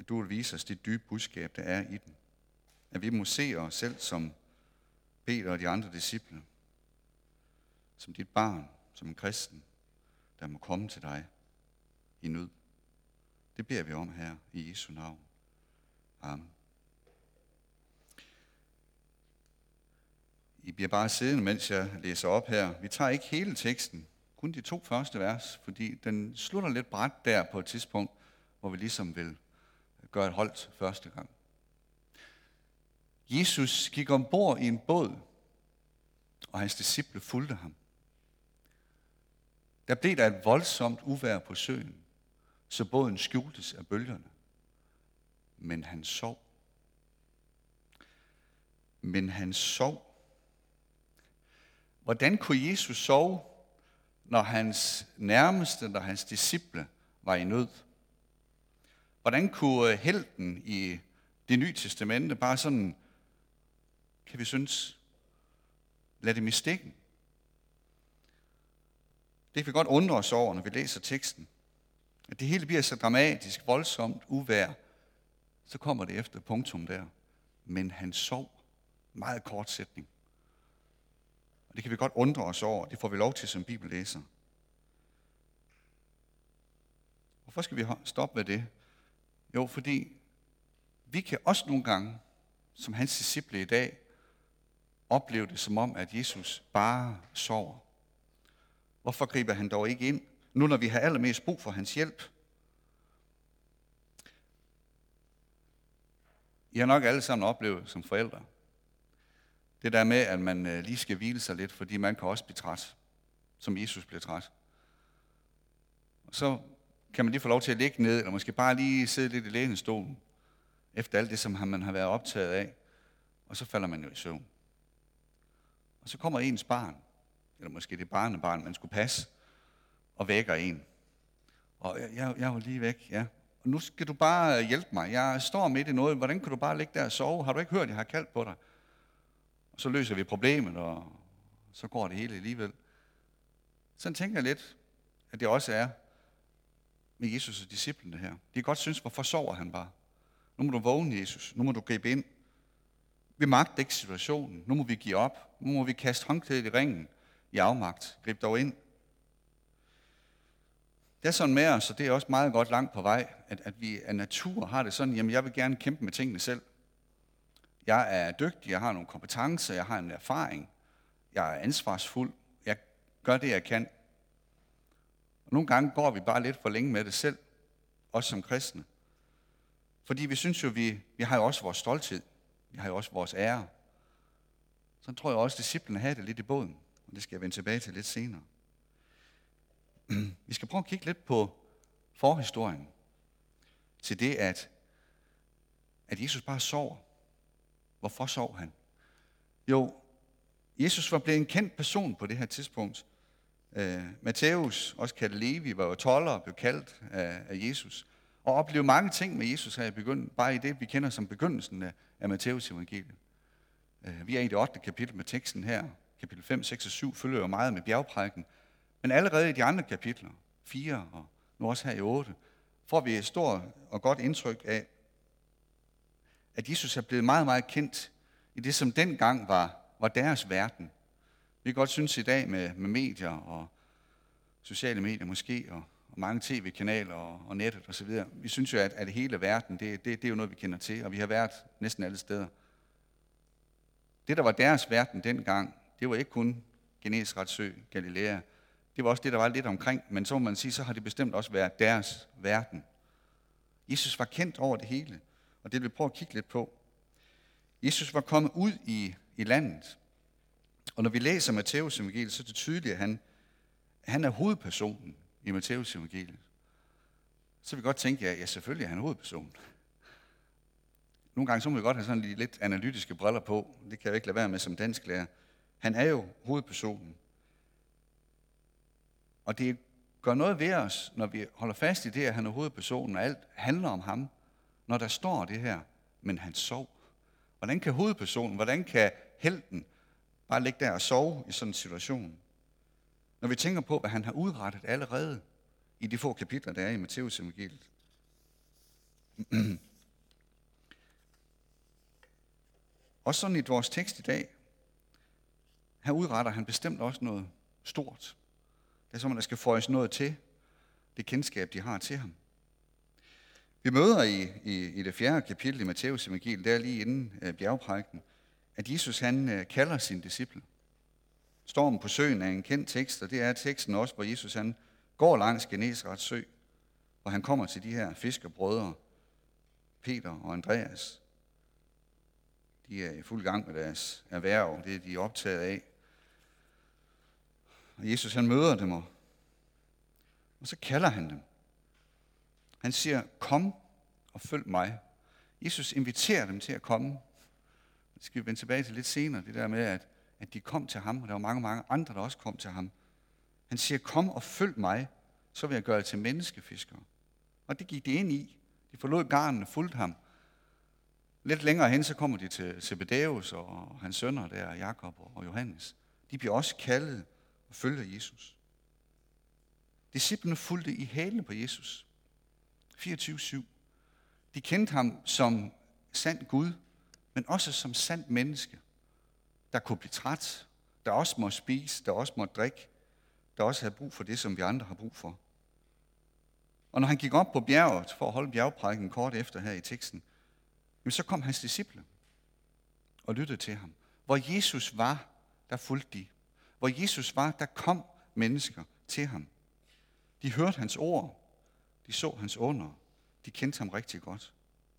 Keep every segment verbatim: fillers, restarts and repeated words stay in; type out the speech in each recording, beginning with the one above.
at du vil vise os det dybe budskab, der er i den. At vi må se os selv som Peter og de andre disciple, som dit barn, som en kristen, der må komme til dig i nød. Det beder vi om her i Jesu navn. Amen. I bliver bare siddende, mens jeg læser op her. Vi tager ikke hele teksten, kun de to første vers, fordi den slutter lidt brat der på et tidspunkt, hvor vi ligesom vil gøre et holdt første gang. Jesus gik ombord i en båd, og hans disciple fulgte ham. Der blev der et voldsomt uvejr på søen, så båden skjultes af bølgerne. Men han sov. Men han sov. Hvordan kunne Jesus sove, når hans nærmeste, når hans disciple var i nød? Hvordan kunne helten i Det Nye Testamente bare sådan, kan vi synes, lade dem i stikken? Det kan vi godt undre os over, når vi læser teksten. At det hele bliver så dramatisk, voldsomt, uvejr, så kommer det efter punktum der. Men han sov. Meget kort sætning. Og det kan vi godt undre os over. Det får vi lov til som bibellæser. Hvorfor skal vi stoppe med det? Jo, fordi vi kan også nogle gange, som hans disciple i dag, opleve det som om, at Jesus bare sover. Hvorfor griber han dog ikke ind, nu når vi har allermest brug for hans hjælp? I har nok alle sammen oplevet som forældre. Det der med, at man lige skal hvile sig lidt, fordi man kan også blive træt, som Jesus blev træt. Og så kan man lige få lov til at ligge ned, eller måske bare lige sidde lidt i lænestolen, efter alt det, som man har været optaget af, og så falder man jo i søvn. Og så kommer ens barn, eller måske det barnebarn, man skulle passe, og vækker en. Og jeg, jeg, jeg var lige væk, ja. Og nu skal du bare hjælpe mig. Jeg står midt i noget. Hvordan kan du bare ligge der og sove? Har du ikke hørt, at jeg har kaldt på dig? Og så løser vi problemet, og så går det hele alligevel. Sådan tænker jeg lidt, at det også er med Jesus og disciplene her. De kan godt synes, hvorfor sover han bare? Nu må du vågne, Jesus. Nu må du gribe ind. Vi magter ikke situationen. Nu må vi give op. Nu må vi kaste håndklædet i ringen i afmagt. Grib dog ind. Det er sådan med os, og det er også meget godt langt på vej, at, at vi af natur har det sådan, jamen jeg vil gerne kæmpe med tingene selv. Jeg er dygtig, jeg har nogle kompetencer, jeg har en erfaring, jeg er ansvarsfuld, jeg gør det, jeg kan. Og nogle gange går vi bare lidt for længe med det selv, også som kristne. Fordi vi synes jo, vi, vi har jo også vores stolthed, vi har jo også vores ære. Så tror jeg også, at disciplene havde det lidt i båden, og det skal jeg vende tilbage til lidt senere. Vi skal prøve at kigge lidt på forhistorien til det, at, at Jesus bare sover. Hvorfor sov han? Jo, Jesus var blevet en kendt person på det her tidspunkt. Uh, Matthæus, også kaldt Levi, var jo toller og blev kaldt af, af Jesus. Og oplevede mange ting med Jesus her i begyndelsen, bare i det, vi kender som begyndelsen af, af Matthæus evangeliet. Uh, vi er i det ottende kapitel med teksten her. Kapitel fem, seks og syv følger jo meget med bjergprædiken. Men allerede i de andre kapitler, fire og nu også her i otte, får vi et stort og godt indtryk af, at Jesus er blevet meget, meget kendt i det, som dengang var, var deres verden. Vi kan godt synes i dag med, med medier og sociale medier måske, og, og mange tv-kanaler og, og nettet osv., vi synes jo, at, at hele verden, det, det, det er jo noget, vi kender til, og vi har været næsten alle steder. Det, der var deres verden dengang, det var ikke kun Genesarets sø, Galilea. Det var også det, der var lidt omkring, men så må man sige, så har det bestemt også været deres verden. Jesus var kendt over det hele, og det vil vi prøve at kigge lidt på. Jesus var kommet ud i, i landet, og når vi læser Matthæus evangeliet, så er det tydeligt, at han, han er hovedpersonen i Matthæus evangeliet. Så vil vi godt tænke, ja, ja selvfølgelig er han hovedpersonen. Nogle gange så må vi godt have sådan lidt analytiske briller på, det kan jeg ikke lade være med som dansklærer. Han er jo hovedpersonen. Og det gør noget ved os, når vi holder fast i det, at han er hovedpersonen, og alt handler om ham, når der står det her, men han sov. Hvordan kan hovedpersonen, hvordan kan helten bare ligge der og sove i sådan en situation? Når vi tænker på, hvad han har udrettet allerede i de få kapitler, der er i Matthæus evangeliet. Også sådan i vores tekst i dag, her udretter han bestemt også noget stort. Det er som, at der skal føjes noget til det kendskab, de har til ham. Vi møder i, i, i det fjerde kapitel i Matteus evangeliet, der lige inden uh, bjergprædiken, at Jesus han uh, kalder sine disciple. Stormen på søen er en kendt tekst, og det er teksten også, hvor Jesus han går langs Genesarets sø, hvor han kommer til de her fiskerbrødre, Peter og Andreas. De er i fuld gang med deres erhverv, det er de optaget af. Og Jesus han møder dem, og, og så kalder han dem. Han siger, kom og følg mig. Jesus inviterer dem til at komme. Det skal vi vende tilbage til lidt senere, det der med, at, at de kom til ham, og der var mange, mange andre, der også kom til ham. Han siger, kom og følg mig, så vil jeg gøre jer til menneskefiskere. Og det gik de ind i. De forlod garnene og fulgte ham. Lidt længere hen, så kommer de til Zebedeus og hans sønner der, Jakob og Johannes. De bliver også kaldet og følger Jesus. Disciplene fulgte i hælene på Jesus. fireogtyve syv. De kendte ham som sand Gud, men også som sandt menneske, der kunne blive træt, der også må spise, der også må drikke, der også havde brug for det, som vi andre har brug for. Og når han gik op på bjerget for at holde bjergprædiken kort efter her i teksten, så kom hans disciple og lyttede til ham. Hvor Jesus var, der fulgte de. Hvor Jesus var, der kom mennesker til ham. De hørte hans ord, de så hans under, de kendte ham rigtig godt.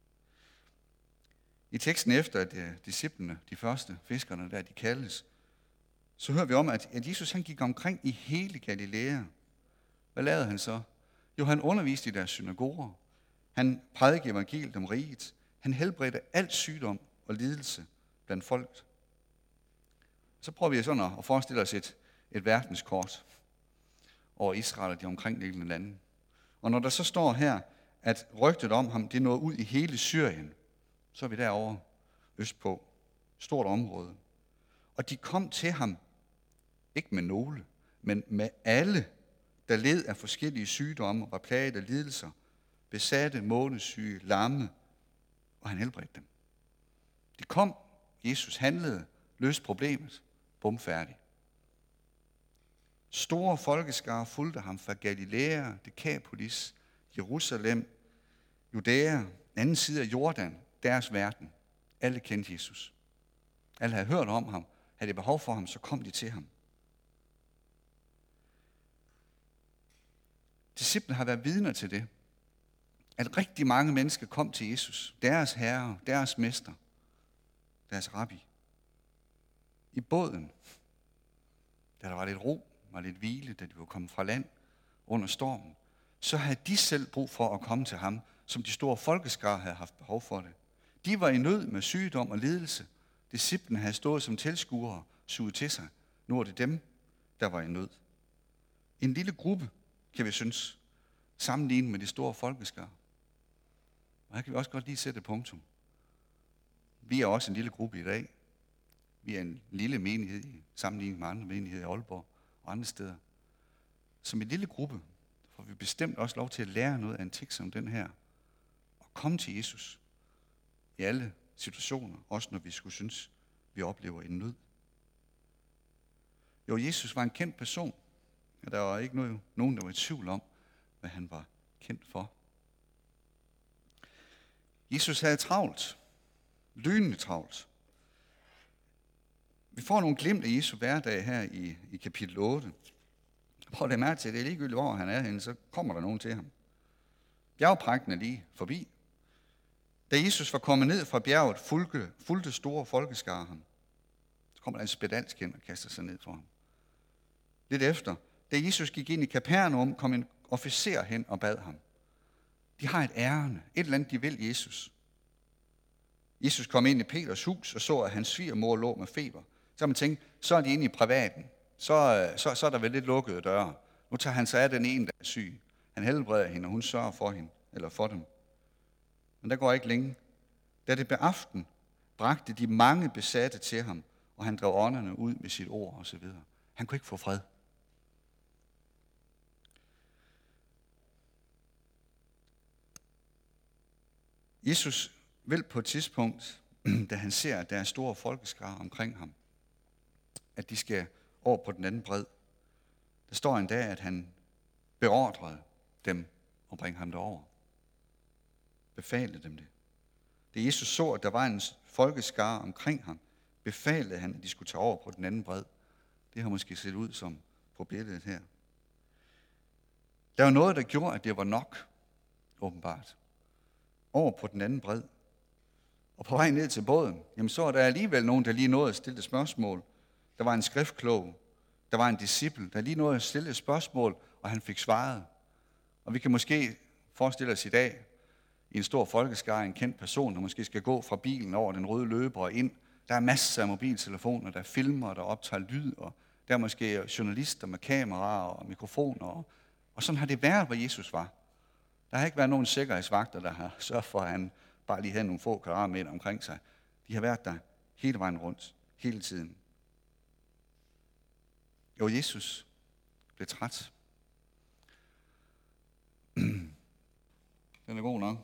I teksten efter, at disciplene, de første fiskerne der, de kaldes, så hører vi om, at Jesus han gik omkring i hele Galilea. Hvad lavede han så? Jo, han underviste i deres synagoger. Han prædikede evangeliet om riget. Han helbredte alt sygdom og lidelse blandt folk. Så prøver vi sådan at forestille os et, et verdenskort over Israel og de omkringliggende lande. Og når der så står her, at rygtet om ham, det nåede ud i hele Syrien, så er vi derovre østpå. Stort område. Og de kom til ham, ikke med nogle, men med alle, der led af forskellige sygdomme og var plaget af lidelser, besatte, månesyge, lamme, og han helbredte dem. De kom, Jesus handlede, løste problemet, bumfærdig. Store folkeskare fulgte ham fra Galilea, Dekapolis, Jerusalem, Judæa, anden side af Jordan, deres verden. Alle kendte Jesus. Alle havde hørt om ham, havde de behov for ham, så kom de til ham. Disciplene har været vidner til det, at rigtig mange mennesker kom til Jesus, deres herre, deres mester, deres rabbi. I båden, da der var lidt ro, var lidt hvile, da de var kommet fra land under stormen, så havde de selv brug for at komme til ham, som de store folkeskare havde haft behov for det. De var i nød med sygdom og lidelse. Disciplene havde stået som tilskuere, suget til sig. Nu er det dem, der var i nød. En lille gruppe, kan vi synes, sammenlignet med de store folkeskare. Og her kan vi også godt lige sætte et punktum. Vi er også en lille gruppe i dag. Vi er en lille menighed i sammenligning med andre menigheder i Aalborg og andre steder. Som en lille gruppe får vi bestemt også lov til at lære noget af en tekst som den her. Og komme til Jesus i alle situationer, også når vi skulle synes, vi oplever en nød. Jo, Jesus var en kendt person, og der var ikke noget, nogen, der var i tvivl om, hvad han var kendt for. Jesus havde travlt. Lynende travlt. Vi får nogle glimt af Jesu hverdag her i, i kapitel otte. Prøv at lægge mærke til, det er ligegyldigt, hvor han er henne, så kommer der nogen til ham. Bjergprægten er lige forbi. Da Jesus var kommet ned fra bjerget, fulgte, fulgte store folkeskare ham. Så kommer der en spedalsk hen og kaster sig ned for ham. Lidt efter, da Jesus gik ind i Kapernaum, kom en officer hen og bad ham. De har et ærende, et eller andet, de vil Jesus. Jesus kom ind i Peters hus og så, at hans svigermor lå med feber. Så man tænkte, så er de inde i privaten. Så, så, så er der vel lidt lukkede døre. Nu tager han sig af den ene, der er syg. Han helbreder hende, og hun sørger for hende, eller for dem. Men der går ikke længe. Da det blev aften, bragte de mange besatte til ham, og han drev ånderne ud med sit ord osv. Han kunne ikke få fred. Jesus vil på et tidspunkt da han ser, at der er store folkeskare omkring ham, at de skal over på den anden bred. Der står endda, at han beordrede dem at bringe ham derover. Befalede dem det. Da Jesus så, at der var en folkeskare omkring ham, befalede han, at de skulle tage over på den anden bred. Det har måske set ud som på billedet her. Der var noget, der gjorde, at det var nok, åbenbart. Over på den anden bred. Og på vej ned til båden, jamen så var der alligevel nogen, der lige nåede at stille et spørgsmål. Der var en skriftklog, der var en disciple, der lige nåede at stille et spørgsmål, og han fik svaret. Og vi kan måske forestille os i dag, i en stor folkeskare, en kendt person, der måske skal gå fra bilen over den røde løber og ind. Der er masser af mobiltelefoner, der filmer, der optager lyd, og der er måske journalister med kameraer og mikrofoner. Og, og sådan har det været, hvor Jesus var. Der har ikke været nogen sikkerhedsvagter, der har sørget for, at han bare lige havde nogle få kvadratmeter omkring sig. De har været der hele vejen rundt, hele tiden. Jo, Jesus blev træt. Den er god nok.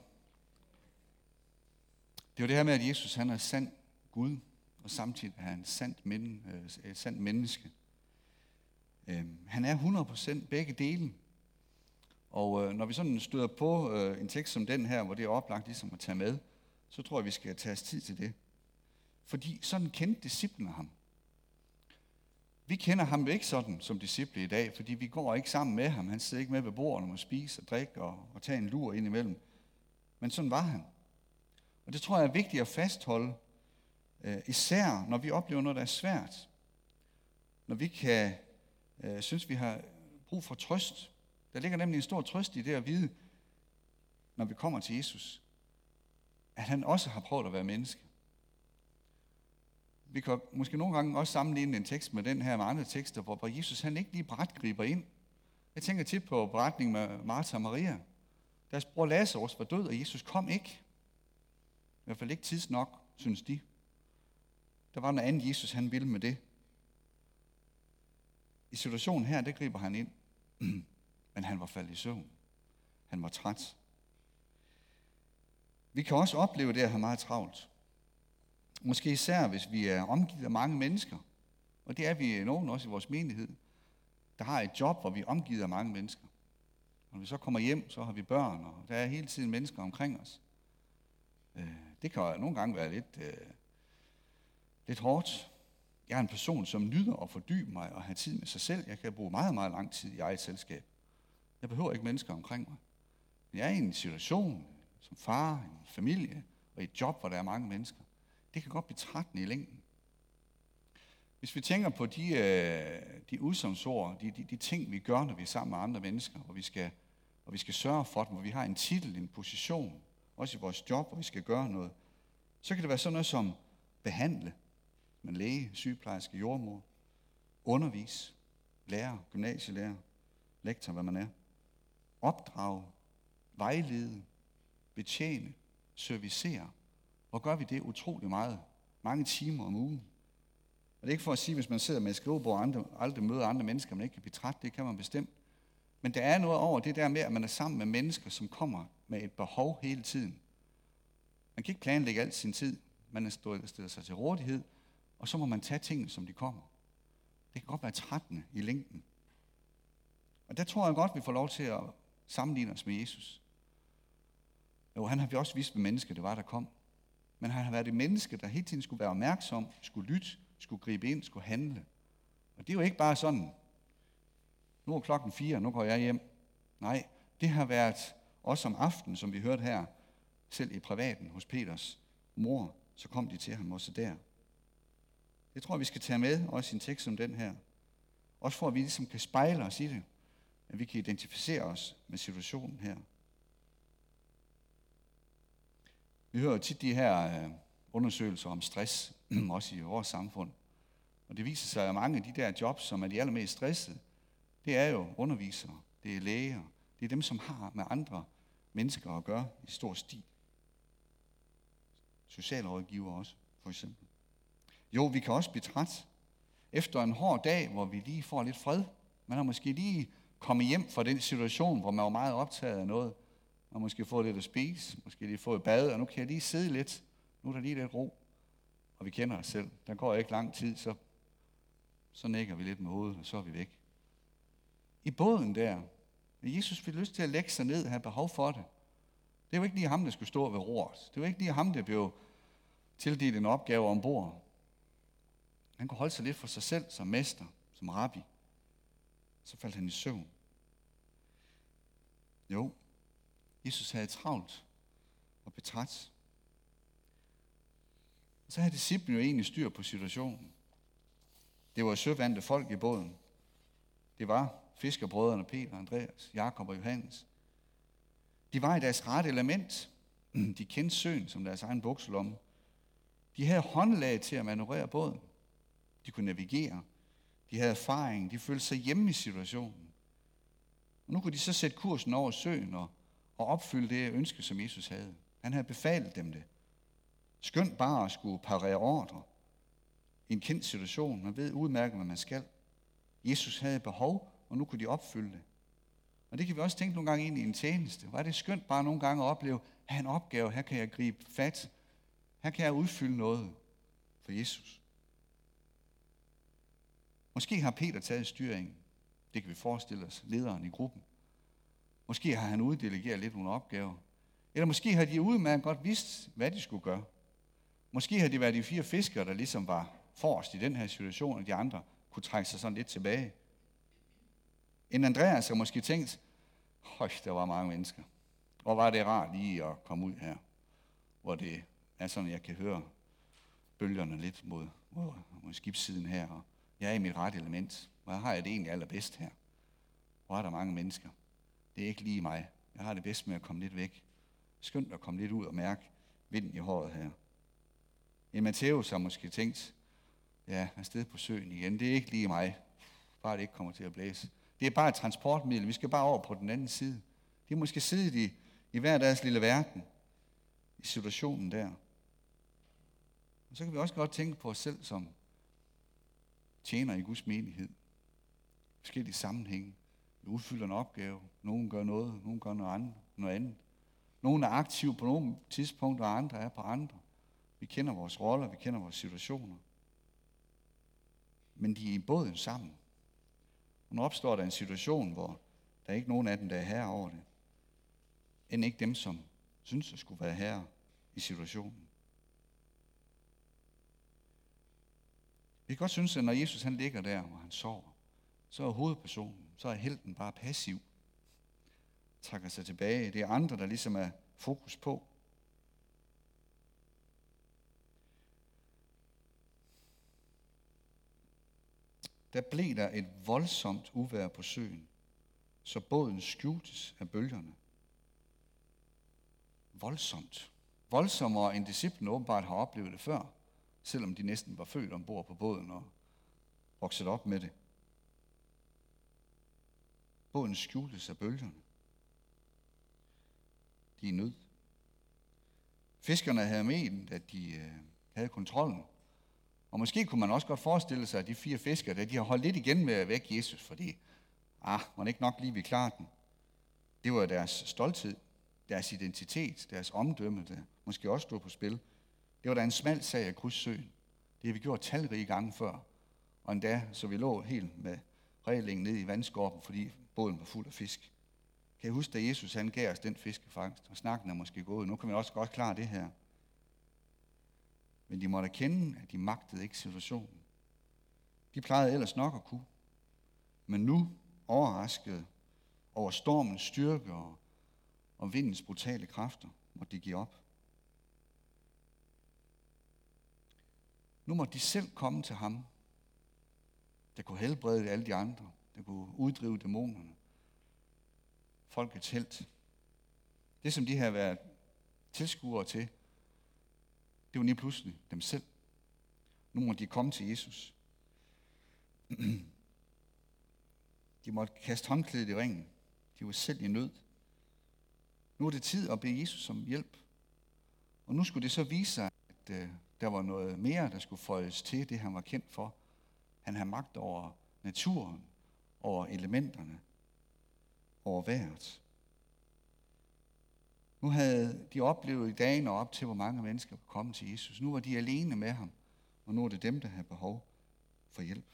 Det er jo det her med, at Jesus han er sand Gud, og samtidig er han sandt men, øh, sand menneske. Øh, han er hundrede procent begge dele. Og øh, når vi sådan støder på øh, en tekst som den her, hvor det er oplagt ligesom at tage med, så tror jeg, vi skal tage os tid til det. Fordi sådan kendte disciplene ham. Vi kender ham jo ikke sådan som disciple i dag, fordi vi går ikke sammen med ham. Han sidder ikke med ved bordet og spise og drikke og, og tage en lur ind imellem. Men sådan var han. Og det tror jeg er vigtigt at fastholde, øh, især når vi oplever noget, der er svært. Når vi kan øh, synes, vi har brug for trøst. Der ligger nemlig en stor trøst i det at vide, når vi kommer til Jesus, at han også har prøvet at være menneske. Vi kan måske nogle gange også sammenligne en tekst med den her med andre tekster, hvor Jesus han ikke lige bræt griber ind. Jeg tænker tit på beretningen med Martha og Maria. Deres bror Lazarus var død, og Jesus kom ikke. I hvert fald ikke tids nok, synes de. Der var noget andet, Jesus han ville med det. I situationen her, der griber han ind. Men han var faldet i søvn. Han var træt. Vi kan også opleve det at have meget travlt. Måske især, hvis vi er omgivet af mange mennesker. Og det er vi nogen også i vores menighed. Der har et job, hvor vi er omgivet af mange mennesker. Når vi så kommer hjem, så har vi børn, og der er hele tiden mennesker omkring os. Det kan nogle gange være lidt, lidt hårdt. Jeg er en person, som nyder at fordybe mig og have tid med sig selv. Jeg kan bruge meget, meget lang tid i eget selskab. Jeg behøver ikke mennesker omkring mig. Men jeg er i en situation som far, en familie og i et job, hvor der er mange mennesker. Det kan godt blive trættende i længden. Hvis vi tænker på de, de udsagnsord, de, de, de ting, vi gør, når vi er sammen med andre mennesker, hvor vi skal, hvor vi skal sørge for dem, hvor vi har en titel, en position, også i vores job, hvor vi skal gøre noget, så kan det være sådan noget som behandle, med læge, sygeplejerske, jordmor, undervis, lærer, gymnasielærer, lektor, hvad man er, opdrage, vejlede, betjene, servicere. Hvor gør vi det utrolig meget? Mange timer om ugen. Og det er ikke for at sige, hvis man sidder med et skrivebord og andre, aldrig møder andre mennesker, man ikke kan blive træt, det kan man bestemt. Men der er noget over det der med, at man er sammen med mennesker, som kommer med et behov hele tiden. Man kan ikke planlægge alt sin tid. Man stiller sig til rådighed, og så må man tage tingene, som de kommer. Det kan godt være trættende i længden. Og der tror jeg godt, vi får lov til at sammenligne os med Jesus. Jo, han har vi også vist, hvad menneske det var, der kom. Men han har været et menneske, der hele tiden skulle være opmærksom, skulle lytte, skulle gribe ind, skulle handle. Og det er jo ikke bare sådan, nu er klokken fire, nu går jeg hjem. Nej, det har været også om aftenen, som vi hørte her, selv i privaten hos Peters mor, så kom de til ham også der. Det tror jeg, vi skal tage med, også i en tekst som den her. Også for, at vi ligesom kan spejle os i det, at vi kan identificere os med situationen her. Vi hører tit de her undersøgelser om stress, også i vores samfund. Og det viser sig, at mange af de der jobs, som er de allermest stressede, det er jo undervisere, det er læger, det er dem, som har med andre mennesker at gøre i stor stil. Socialrådgiver også, for eksempel. Jo, vi kan også blive træt. Efter en hård dag, hvor vi lige får lidt fred. Man har måske lige kommet hjem fra den situation, hvor man var meget optaget af noget. Man har måske fået lidt at spise, måske lige fået et bad, og nu kan jeg lige sidde lidt. Nu er der lige lidt ro. Og vi kender os selv. Der går ikke lang tid, så, så nikker vi lidt med hovedet, og så er vi væk. I båden der, Jesus fik lyst til at lægge sig ned og have behov for det. Det var ikke lige ham, der skulle stå ved roret. Det var ikke lige ham, der blev tildelt en opgave ombord. Han kunne holde sig lidt for sig selv som mester, som rabbi. Så faldt han i søvn. Jo, Jesus havde travlt og betræt. Så havde disciplen jo egentlig styr på situationen. Det var søvandte folk i båden. Det var fiskerbrødrene Peter, Andreas, Jakob og Johannes. De var i deres rette element. De kendte søen som deres egen bukselomme. De havde håndlag til at manøvrere båden. De kunne navigere. De havde erfaring. De følte sig hjemme i situationen. Og nu kunne de så sætte kursen over søen og, og opfylde det ønske, som Jesus havde. Han havde befalet dem det. Skønt bare at skulle parere ordre i en kendt situation. Man ved udmærket, hvad man skal. Jesus havde behov, og nu kunne de opfylde det. Og det kan vi også tænke nogle gange ind i en tjeneste. Var det skønt bare nogle gange at opleve, at en opgave, her kan jeg gribe fat. Her kan jeg udfylde noget for Jesus. Måske har Peter taget styringen. Det kan vi forestille os, lederen i gruppen. Måske har han uddelegeret lidt nogle opgaver. Eller måske har de udmærket godt vidst, hvad de skulle gøre. Måske har de været de fire fiskere, der ligesom var forrest i den her situation, og de andre kunne trække sig sådan lidt tilbage. En Andreas har måske tænkt, høj, der var mange mennesker. Hvor var det rart lige at komme ud her, hvor det er sådan, jeg kan høre bølgerne lidt mod, mod, mod skibssiden her, og jeg er i mit rette element. Hvor har jeg det egentlig allerbedst her? Hvor er der mange mennesker? Det er ikke lige mig. Jeg har det bedst med at komme lidt væk. Skønt at komme lidt ud og mærke vinden i håret her. En Matthæus har måske tænkt, ja, afsted på søen igen. Det er ikke lige mig. Bare det ikke kommer til at blæse. Det er bare et transportmiddel. Vi skal bare over på den anden side. De er måske siddet i, i hver deres lille verden. I situationen der. Og så kan vi også godt tænke på os selv som tjener i Guds menighed. Forskellige sammenhænge. Vi udfylder en opgave. Nogen gør noget, nogen gør noget andet. Noget andet. Nogen er aktive på nogle tidspunkter, og andre er på andre. Vi kender vores roller, vi kender vores situationer. Men de er i båden sammen. Og nu opstår der en situation, hvor der er ikke nogen af dem, der er herre over det. End ikke dem, som synes at skulle være herre i situationen. Vi kan godt synes, at når Jesus han ligger der, hvor han sover, så er hovedpersonen, så er helten bare passiv. Trækker sig tilbage. Det er andre, der ligesom er fokus på. Der blev der et voldsomt uvejr på søen, så båden skjultes af bølgerne. Voldsomt. Voldsommere end disciplen åbenbart har oplevet det før, selvom de næsten var født ombord på båden og vokset op med det. Båden skjultes af bølgerne. De er nød. Fiskerne havde ment, at de øh, havde kontrollen. Og måske kunne man også godt forestille sig, at de fire fiskere, at de har holdt lidt igen med at vække Jesus, fordi, ah, man ikke nok lige vil klare den. Det var deres stolthed, deres identitet, deres omdømme, der måske også stod på spil. Det var da en smal sag at krydse søen. Det har vi gjort talrige gange før. Og endda, så vi lå helt med reglingen ned i vandskorpen, fordi båden var fuld af fisk. Kan I huske, da Jesus han gav os den fiskefangst, og snakken er måske gået. Nu kan vi også godt klare det her. Men de måtte erkende, at de magtede ikke situationen. De plejede ellers nok at kunne. Men nu, overrasket over stormens styrke og, og vindens brutale kræfter, måtte de give op. Nu måtte de selv komme til ham, der kunne helbrede alle de andre, der kunne uddrive dæmonerne. Folkets helt. Det, som de havde været tilskuere til, det var lige pludselig dem selv. Nu må de komme til Jesus. De måtte kaste håndklædet i ringen. De var selv i nød. Nu er det tid at bede Jesus om hjælp. Og nu skulle det så vise sig, at øh, der var noget mere, der skulle føjes til det, han var kendt for. Han havde magt over naturen, over elementerne, over vejret. Nu havde de oplevet i dagene op til, hvor mange mennesker kom til Jesus. Nu var de alene med ham. og nu er det dem, der har behov for hjælp.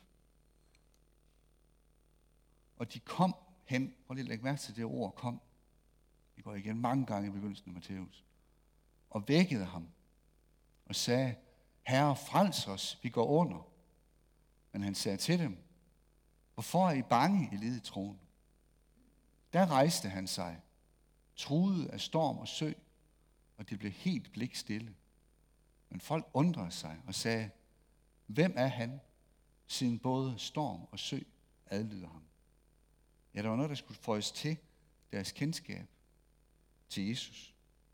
Og de kom hen, prøv lige at lægge mærke til det ord, kom. Det går igen mange gange i begyndelsen af Matthæus. Og vækkede ham og sagde, Herre, frels os, vi går under. Men han sagde til dem, hvorfor er I bange i lidet troen? Der rejste han sig, truede af storm og sø, og det blev helt blikstille. Men folk undrede sig og sagde, hvem er han, siden både storm og sø adlyder ham? Ja, der var noget, der skulle føjes til deres kendskab til Jesus.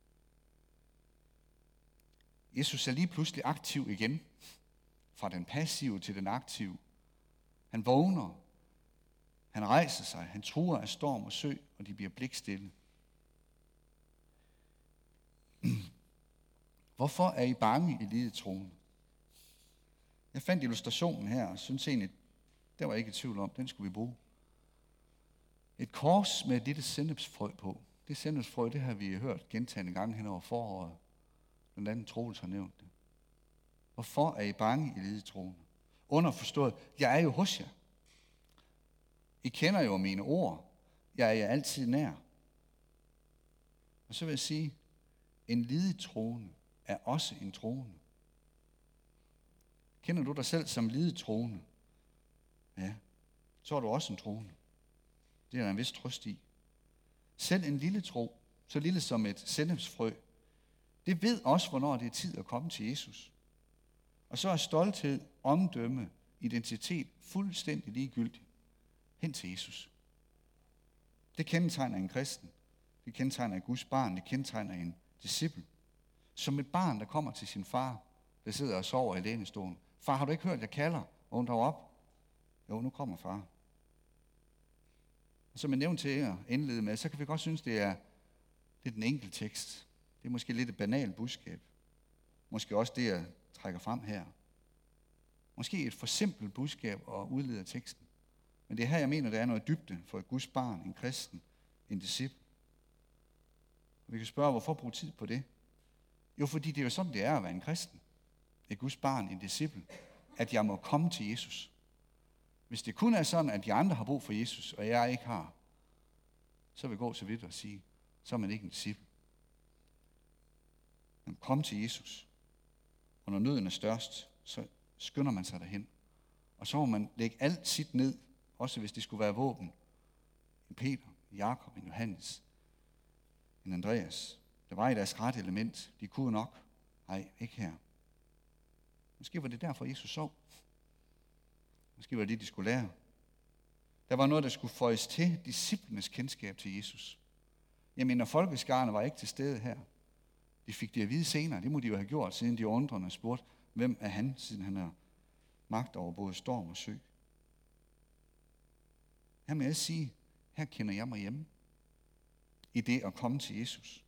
Jesus er lige pludselig aktiv igen, fra den passive til den aktive. Han vågner, han rejser sig, han truer af storm og sø, og de bliver blikstille. Hvorfor er I bange i lidet troen? Jeg fandt illustrationen her, og synes egentlig, der var ikke i tvivl om, den skulle vi bruge. Et kors med et lille sennepsfrø på. Det sennepsfrø, det har vi hørt gentagne gange hen over foråret. Blandt andet Troels har nævnt det. Hvorfor er I bange i lidet troen? Underforstået, jeg er jo hos jer. I kender jo mine ord. Jeg er jer altid nær. Og så vil jeg sige, en lidet troende er også en troende. Kender du dig selv som lidet troende? Ja, så er du også en troende. Det er der en vis trøst i. Selv en lille tro, så lille som et sennepsfrø, det ved også, hvornår det er tid at komme til Jesus. Og så er stolthed, omdømme, identitet fuldstændig ligegyldigt hen til Jesus. Det kendetegner en kristen. Det kendetegner et Guds barn. Det kendetegner en disciple. Som et barn, der kommer til sin far, der sidder og sover i lænestolen. Far, har du ikke hørt, jeg kalder? Og hun tager op. Jo, nu kommer far. Og som jeg nævnte til jer indlede med, så kan vi godt synes, det er, det er den enkelte tekst. Det er måske lidt et banalt budskab. Måske også det, jeg trækker frem her. Måske et for simpelt budskab at udlede af teksten. Men det er her, jeg mener, der er noget dybde for et Guds barn, en kristen, en disciple. Og vi kan spørge, hvorfor bruge tid på det? Jo, fordi det er jo sådan, det er at være en kristen. Et Guds barn, en disciple. At jeg må komme til Jesus. Hvis det kun er sådan, at de andre har brug for Jesus, og jeg ikke har, så vil jeg gå så vidt og sige, så er man ikke en disciple. Men kom til Jesus. Og når nøden er størst, så skynder man sig derhen. Og så må man lægge alt sit ned, også hvis det skulle være våben. En Peter, en Jakob, en Johannes, en Andreas. Der var i deres rette element. De kunne nok. Nej, ikke her. Måske var det derfor, Jesus sov. Måske var det det, de skulle lære. Der var noget, der skulle føjes til disciplenes kendskab til Jesus. Jeg mener, folkeskarne var ikke til stede her. De fik det at vide senere. Det må de jo have gjort, siden de undrende spurgte, hvem er han, siden han har magt over både storm og sø. Her må jeg sige, her kender jeg mig hjemme i det at komme til Jesus.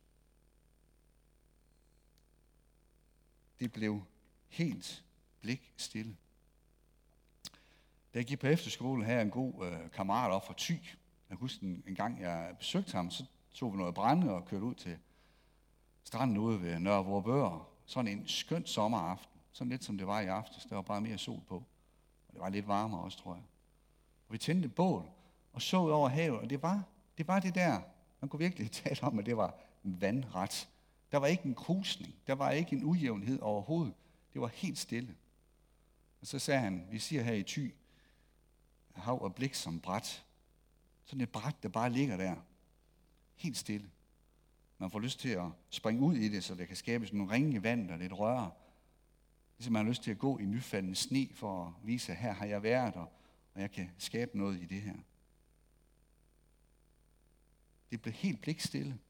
Det blev helt blikstille. Da jeg gik på efterskole, havde jeg en god øh, kammerat op fra Thy. Jeg husker en, en gang, jeg besøgte ham, så tog vi noget brænde og kørte ud til stranden ude ved Nørre Vorupør. Sådan en skøn sommeraften. Sådan lidt som det var i aftes. Der var bare mere sol på. Og det var lidt varmere også, tror jeg. Og vi tændte et bål og så ud over havet. Og det var det, var det der. Man kunne virkelig tale om, at det var vandret. Der var ikke en krusning. Der var ikke en ujævnhed overhovedet. Det var helt stille. Og så sagde han, vi siger her i Thy, hav og blik som bræt. Sådan et bræt, der bare ligger der. Helt stille. Man får lyst til at springe ud i det, så der kan skabes nogle ringe i vandet og lidt røre. Ligesom man har lyst til at gå i nyfaldende sne for at vise, at her har jeg været, og jeg kan skabe noget i det her. Det blev helt blikstille.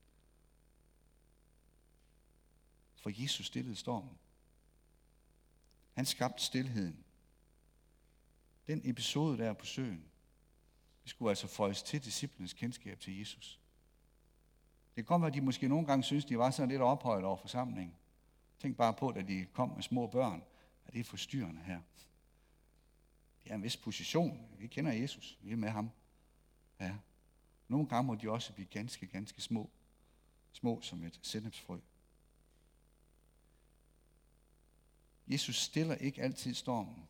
For Jesus stillede stormen. Han skabte stilheden. Den episode der på søen, det skulle altså føjes til disciplenes kendskab til Jesus. Det kan godt være, at de måske nogle gange synes, de var sådan lidt ophøjet over forsamlingen. Tænk bare på, da de kom med små børn, at det er forstyrrende her. Det er en vis position. Vi kender Jesus. Vi er med ham. Ja. Nogle gange må de også blive ganske, ganske små. Små som et sennepsfrø. Jesus stiller ikke altid stormen.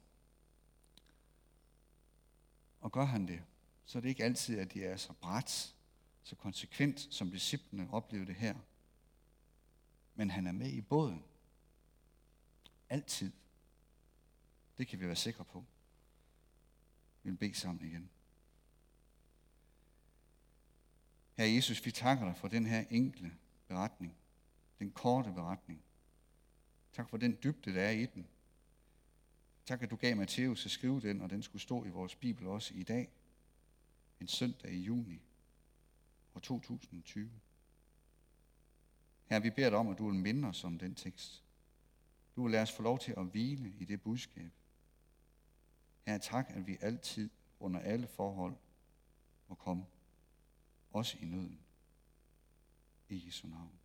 Og gør han det, så er det ikke altid, at det er så brat, så konsekvent, som disciplene oplevede det her. Men han er med i båden. Altid. Det kan vi være sikre på. Vi vil bede sammen igen. Herre Jesus, vi takker dig for den her enkle beretning. Den korte beretning. Tak for den dybde, der er i den. Tak, at du gav Matthæus at skrive den, og den skulle stå i vores Bibel også i dag. En søndag i juni år to tusind og tyve. Herre, vi beder dig om, at du vil minde os om den tekst. Du vil lade os få lov til at hvile i det budskab. Herre, tak, at vi altid under alle forhold må komme. Også i nøden. I Jesu navn.